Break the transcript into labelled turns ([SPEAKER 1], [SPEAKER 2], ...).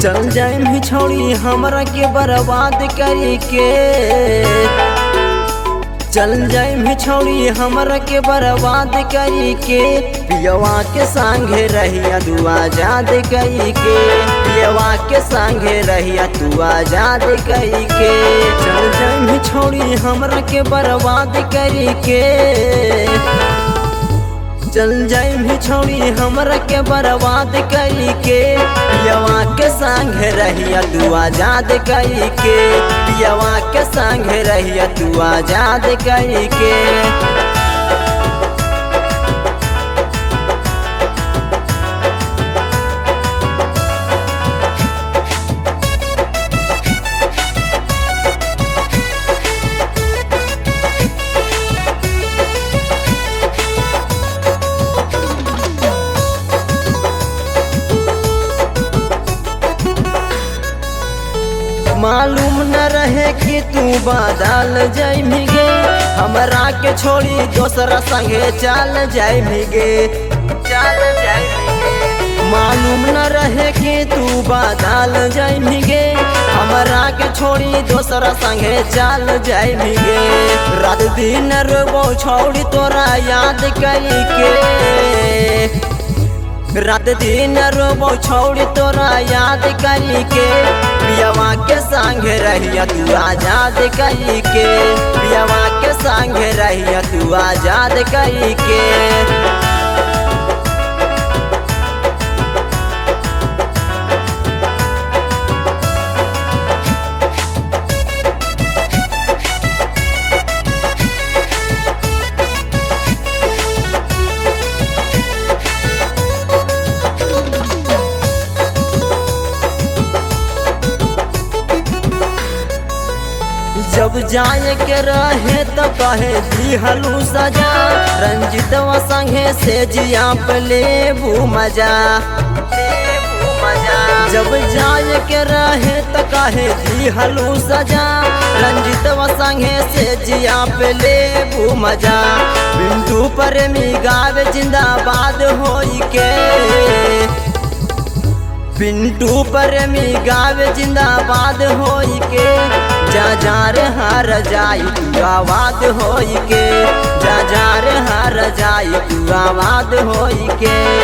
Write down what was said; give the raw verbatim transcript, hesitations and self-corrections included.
[SPEAKER 1] चल जाए भी छोड़ी हमरा के बर्बाद करी के, चल जाए भी छोड़ी हमरा के बर्बाद करी के, पियवा के संगे रहिया तू आजाद करी के, पियवा के संगे रहिया तू आजाद करी के। चल जाए भी छोड़ी हमरा के बर्बाद करी के, चल जाए भी छोड़ी हमरा के बर्बाद करी के, पियवा के संग रहिया तू आजाद करी के, पियवा के संग रहिया तू आजाद करी के। मालूम न रहे कि तू बदल जाइगे, हमरा के छोड़ी दोसरा संगे चल जाइगे, चल जाइगे। मालूम न रहे कि तू बदल जाइगे, हमरा के छोड़ी दोसरा संगे चल जाइगे। रात दिन रोबो छोड़ी तोरा याद करी के, रात दिन रोबो छोड़ी तोरा याद करी के, पियवा के संग रहिया तू आजाद करी के, पियवा के संग रहिया तू आजाद करी के। जब जाए के रहे तो कहे दिहलू सजा, रंजितवा संगे से जिया पे लेबू मजा, लेबू मजा। जब जाए के रहे तो कहे दिहलू सजा, रंजितवा संगे से जिया पे लेबू मजा। बिंदु प्रेमी गावे जिंदाबाद होई के, पिंटू प्रेमी गावे जिंदाबाद होई के, जा जा रे हार जाई तू आबाद होई के, जा जा रे हार जाई तू आबाद होई के।